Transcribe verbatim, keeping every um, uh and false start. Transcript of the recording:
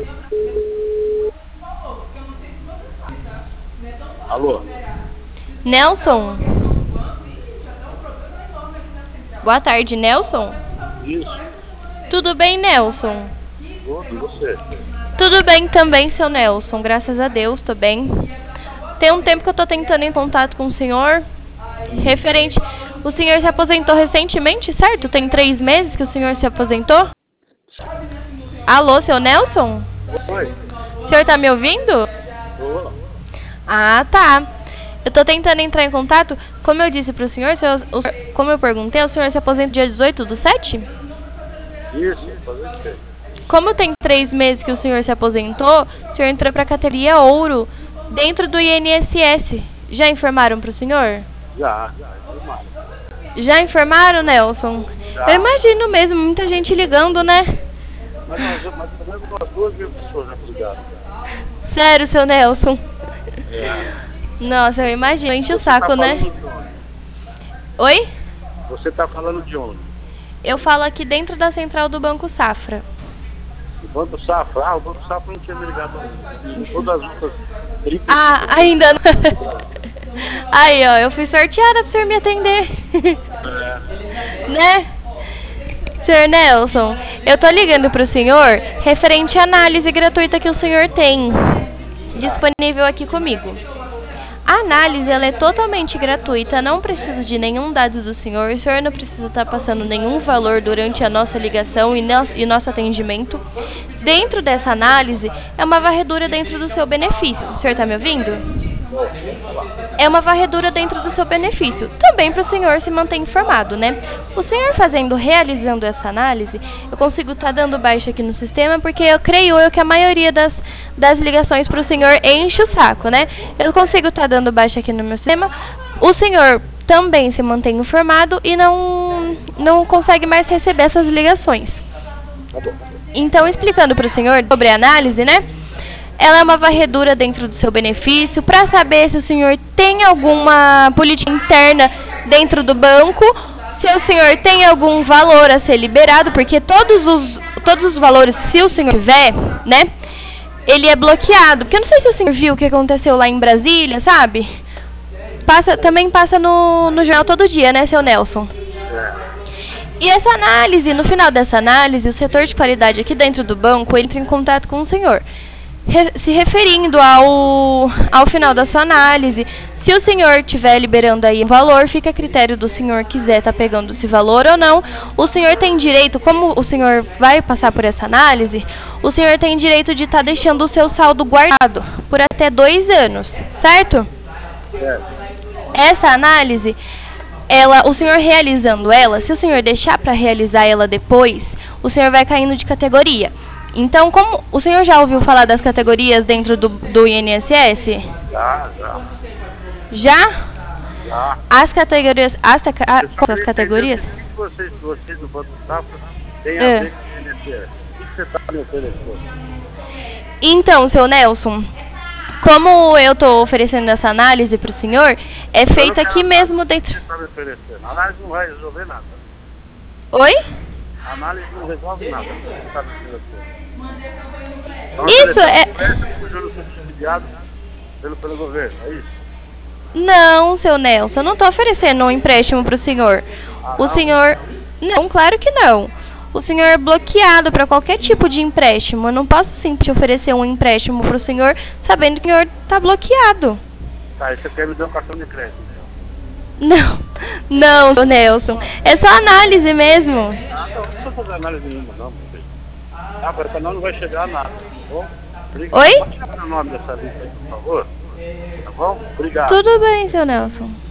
Alô? Nelson? Boa tarde, Nelson? Isso. Tudo bem, Nelson? Tudo, e você? Tudo bem também, seu Nelson. Graças a Deus, tô bem. Tem um tempo que eu tô tentando em contato com o senhor. Referente... O senhor se aposentou recentemente, certo? Tem três meses que o senhor se aposentou? Alô, seu Nelson? Oi. O senhor tá me ouvindo? Tô. Ah, tá. Eu tô tentando entrar em contato. Como eu disse pro senhor, seu, o, como eu perguntei, o senhor se aposenta dia dezoito do sete? Isso, aposentei. Como tem três meses que o senhor se aposentou, o senhor entrou pra categoria ouro dentro do I N S S. Já informaram pro senhor? Já, já, informaram. Já informaram, Nelson? Já. Eu imagino mesmo, muita gente ligando, né? Mas nós mas pelo menos umas duas mil pessoas já ligaram. Sério, seu Nelson? É. Nossa, eu imagino, enche o Você saco, tá né? falando de onde? Oi? Você tá falando de onde? Eu falo aqui dentro da central do Banco Safra. O Banco Safra? Ah, o Banco Safra não tinha me ligado ainda. Todas as outras trinta. Ah, ainda não. Aí, ó, eu fui sorteada pro senhor me atender. É. Né? senhor Nelson, eu tô ligando pro senhor referente à análise gratuita que o senhor tem disponível aqui comigo. A análise ela é totalmente gratuita, não precisa de nenhum dado do senhor, o senhor não precisa estar passando nenhum valor durante a nossa ligação e, no, e nosso atendimento. Dentro dessa análise, é uma varredura dentro do seu benefício. O senhor está me ouvindo? É uma varredura dentro do seu benefício, também para o senhor se manter informado, né? O senhor fazendo, realizando essa análise, eu consigo estar dando baixa aqui no sistema, porque eu creio eu que a maioria das, das ligações para o senhor enche o saco, né? Eu consigo estar dando baixa aqui no meu sistema, o senhor também se mantém informado e não, não consegue mais receber essas ligações. Então, explicando para o senhor sobre a análise, né? Ela é uma varredura dentro do seu benefício para saber se o senhor tem alguma política interna dentro do banco, se o senhor tem algum valor a ser liberado, porque todos os, todos os valores, se o senhor tiver, né, ele é bloqueado. Porque eu não sei se o senhor viu o que aconteceu lá em Brasília, sabe? Passa, também passa no, no jornal todo dia, né, seu Nelson? E essa análise, no final dessa análise, o setor de qualidade aqui dentro do banco entra em contato com o senhor. Se referindo ao, ao final da sua análise, se o senhor estiver liberando aí o valor, fica a critério do senhor quiser estar tá pegando esse valor ou não. O senhor tem direito, como o senhor vai passar por essa análise, o senhor tem direito de estar tá deixando o seu saldo guardado por até dois anos, certo? É. Essa análise, ela, o senhor realizando ela, se o senhor deixar para realizar ela depois, o senhor vai caindo de categoria. Então, como o senhor já ouviu falar das categorias dentro do, do I N S S? Já, já. Já? Já. As categorias... As, a, as categorias? O que vocês, vocês do Banco Safra têm É. a ver com o I N S S? O que você está me oferecendo? Então, seu Nelson, como eu estou oferecendo essa análise para o senhor, é feita aqui mesmo dentro... O que você está me oferecendo? A análise não vai resolver nada. Oi? A análise não resolve nada. O que você está me oferecendo? Isso é... Empréstimo juros subsidiados pelo, pelo governo, é isso? Não, seu Nelson, eu não estou oferecendo um empréstimo para o senhor. Ah, O não? senhor... Não, claro que não. O senhor é bloqueado para qualquer tipo de empréstimo. Eu não posso simplesmente oferecer um empréstimo para o senhor sabendo que o senhor está bloqueado. Tá, e você quer me dar um cartão de crédito, então? Não, não, seu Nelson. É só análise mesmo. Ah, não, não precisa fazer análise nenhuma, não. Meu filho. Ah, para senão não vai chegar a nada, tá bom? Obrigado. Oi? Pode tirar o nome dessa lista aí, por favor? Tá bom? Obrigado. Tudo bem, seu Nelson.